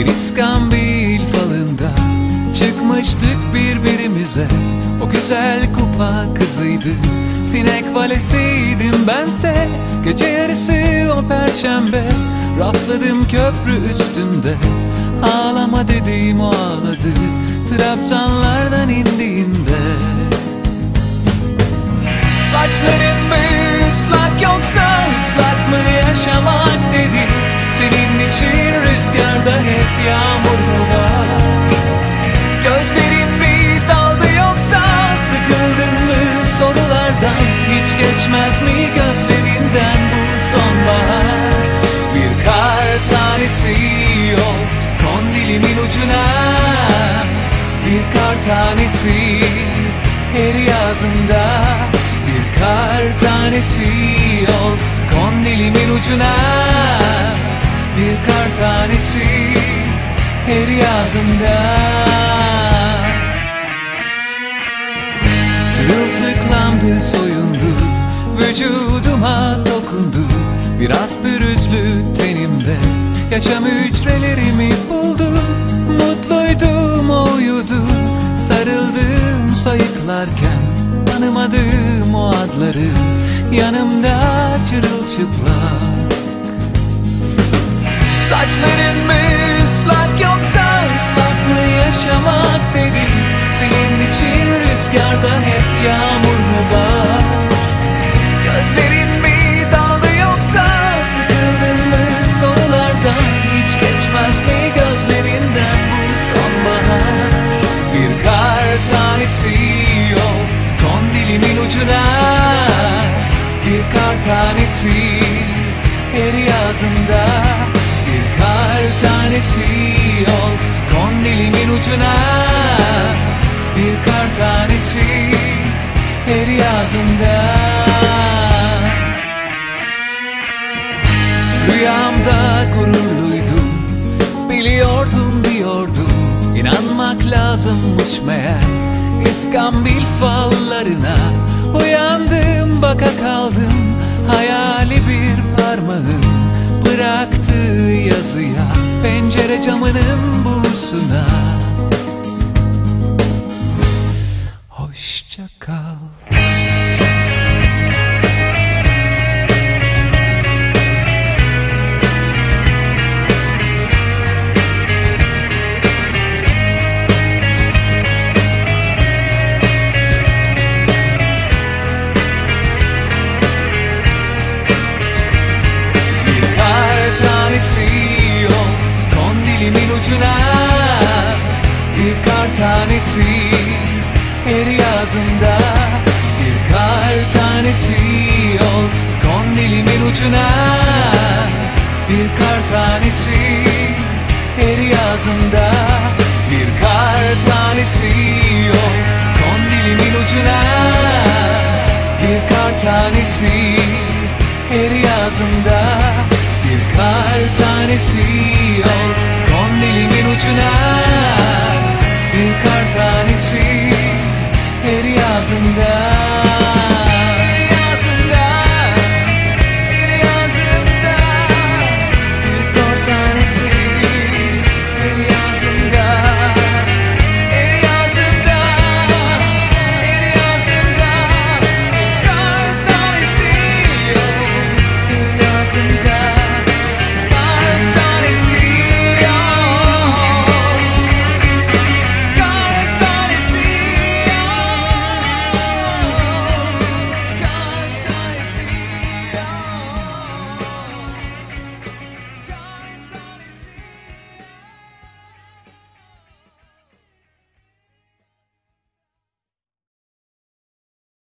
Bir iskambil falında çıkmıştık birbirimize. O güzel kupa kızıydı, sinek valesiydim bense. Gece yarısı o perşembe rastladım köprü üstünde. Ağlama dediğim o ağladı trabzanlardan indiğinde. Saçların mı ıslak yoksa ıslak mı yaşamak dedi. Senin için rüzgarda hep yağmur mu var? Gözlerin mi daldı yoksa sıkıldın mı sorulardan? Hiç geçmez mi gözlerinden bu sonbahar? Bir kar tanesi yok kondilimin ucuna. Bir kar tanesi her yazında. Bir kar tanesi yok kondilimin ucuna. Bir kar tanesi her yazında. Sırılsıklamdı, soyundu, vücuduma dokundu. Biraz pürüzlü tenimde yaşam hücrelerimi buldu. Mutluydum, o uyudu, sarıldım sayıklarken. Tanımadığım o adları yanımda çırılçıplak. Saçların mı ıslak yoksa ıslak mı yaşamak dedim. Senin için rüzgarda hep yağmur mu var? Gözlerin mi daldı yoksa sıkıldın mı sorulardan? Hiç geçmez mi gözlerinden bu sonbahar? Bir kar tanesi yok kondilimin ucuna. Bir kar tanesi her yazında. Bir kar tanesi yok kondilimin ucuna. Bir kar tanesi her yazında. Rüyamda gururluydum, biliyordum diyordum. İnanmak lazımmış meğer İskambil fallarına. Uyandım, baka kaldım, hayali bir parmağın bıraktığı yazıya, pencere camının buğusuna. Hoşça kal. Bir kar tanesi her yazında. Bir kar tanesi yok kondilimin ucuna. Bir kar tanesi her yazında. Bir kar tanesi yok kondilimin ucuna. Bir kar tanesi her yazında. Bir kar tanesi